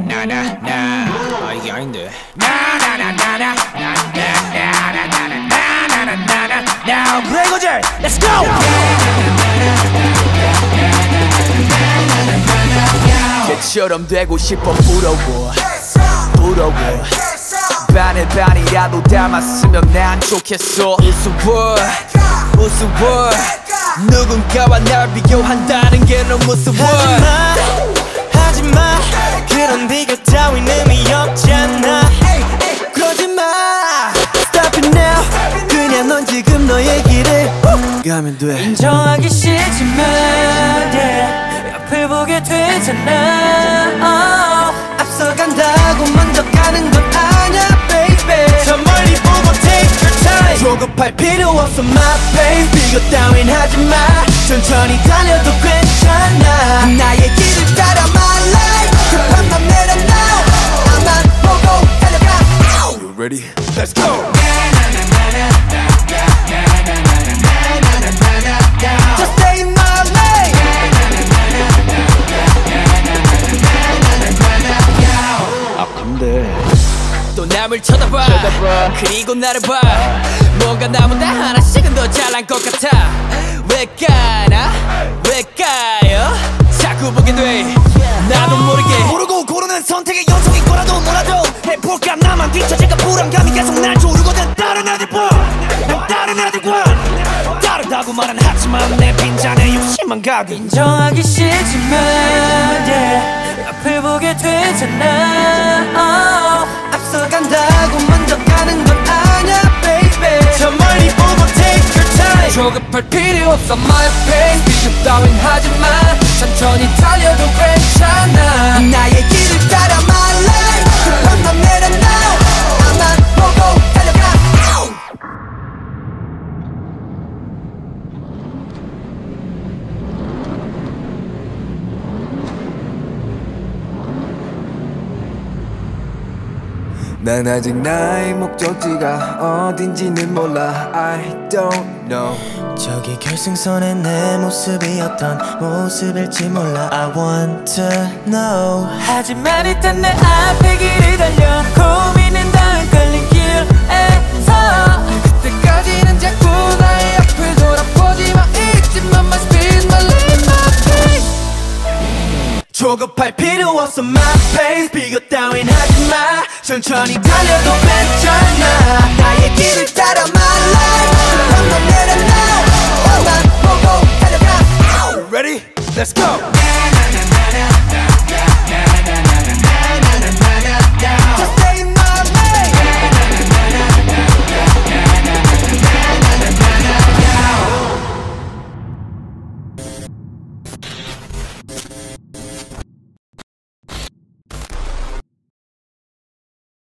나나나나나나나나나 아 이게 아닌데 나나나나나나나나나나나나나나나 그래 이거지 Let's go 걔처럼 되고 싶어 부러워 반에 반이라도 담았으면 난 좋겠어 우스워 누군가와 날 비교한다는 게 너무 무서워 하지마 그런 비교 따윈 의미 없잖아 그러지마 Stop it now 그냥 넌 지금 너의 길을 가면 돼 인정하기 싫지만 yeah, 옆을 보게 되잖아 앞서간다고 먼저 가는 건 아냐 baby 저 멀리 보고 take your time 조급할 필요 없어 my pace 비교 따윈 하지마 천천히 달려도 괜찮아 나의 길을 따라 my life 급한 맘 내려놔 나만 보고 달려가 You ready? Let's go! Just stay in my lane 아 간대 또 남을 쳐다봐 그리고 나를 봐 뭔가 나보다 하나씩은 더 잘난 것 같아 왜 까나 왜 까요 자꾸 보게 돼 나도 모르고 고르는 선택의 연속인 거라도 뭐라도 해볼까 나만 뒤처질까 불안감이 계속 날 조르거든 다른 애들과 난 다른 애들과 다르다고 말은 하지만 내 빈잔에 욕심만 가득 인정하기 싫지만 yeah, 앞을 보게 되잖아 앞서간다고 먼저 가는 건 아냐 baby 저 멀리 보고 take your time 조급할 필요 없어 my pace 비교 따윈 하지마 천천히 달려도 괜찮아 나의 길을 따라 my life 급한 맘 내려놔 나만 보고 달려가 난 아직 나의 목적지가 어딘지는 몰라 I don't know 저기 결승선에 내 모습이 어떤 모습일지 몰라 I want to know 하지만 일단 내 앞에 길을 달려 고민은 다 헷갈린 길에서 그때까지는 자꾸 나의 앞을 돌아보지마 잊지만 my speed my lane my pace 조급할 필요 없어 my pace 비교 따윈 하지마 천천히 달려도 괜찮아 나의 길을 따라 my life 급한 맘 내려놔 나만 보고 달려가 Ready? Let's go!